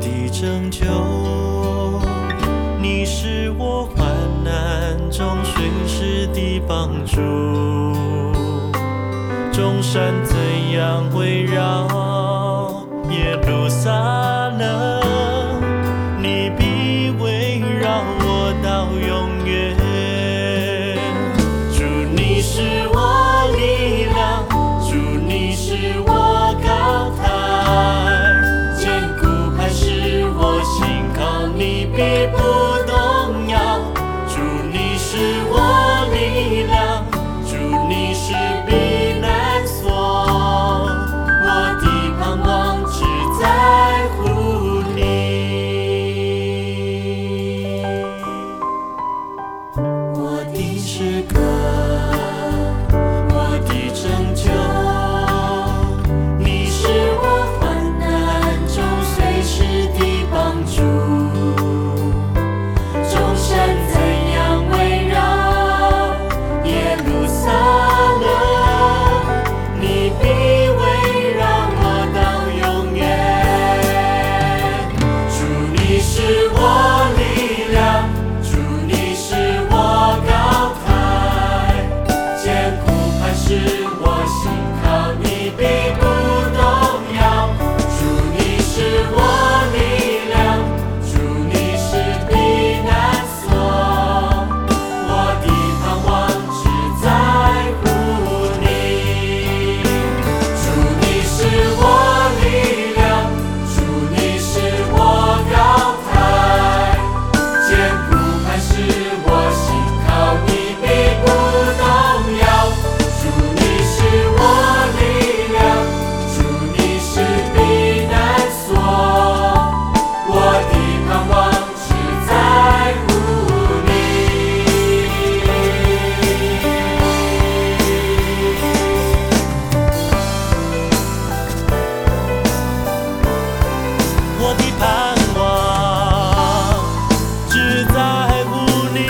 的拯救，你是我患难中随时的帮助。众山怎样围绕耶路撒冷，你必围绕我到永远。主，你是我力量，主，你是我高台，坚固磐石，我心靠你必不动摇。主，你是我力量，主，你是避难所，我的盼望只在乎你。我的诗歌，我的拯救，你是我患难中随时的帮助。众山怎样围绕耶路撒冷，你必围绕我到永远。主，你是我力量，主，你是我高台，坚固磐石，我心靠你必不动摇。主，你是我力量，主，你是避难所，我的盼望只在乎你。主，你是我力量，主，你是我高台，坚固磐石，我心靠你必不动摇。主，你是我力量，主，你是避难所，我的盼望只在乎你。我的盼望只在乎你，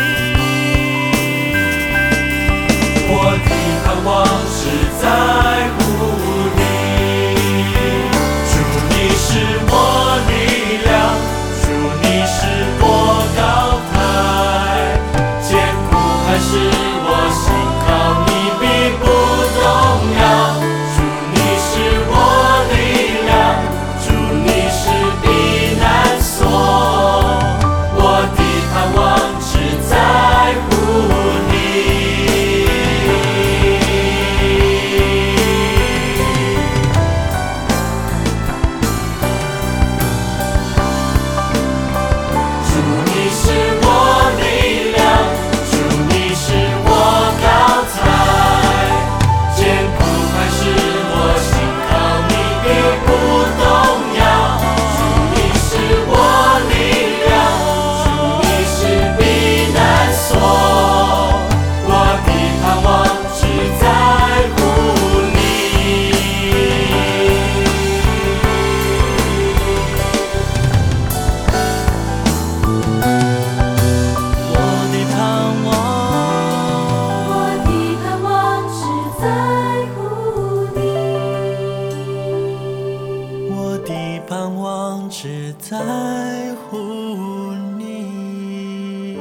我的盼望只在乎你。主，你是我力量，主，你是我高台，坚固磐石，我心靠你必不动摇。主，你是我力量，主，你是避难所，我的盼望只在乎你。主，你是我力量，主，你是我高台，坚固磐石，我心靠你必不动摇。主，你是我力量，主，你是避难所，我的盼望只在乎你。我的盼望， 我的盼望只在乎你， 我的盼望只在乎你。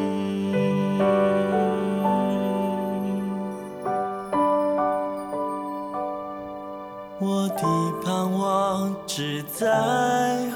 我的盼望只在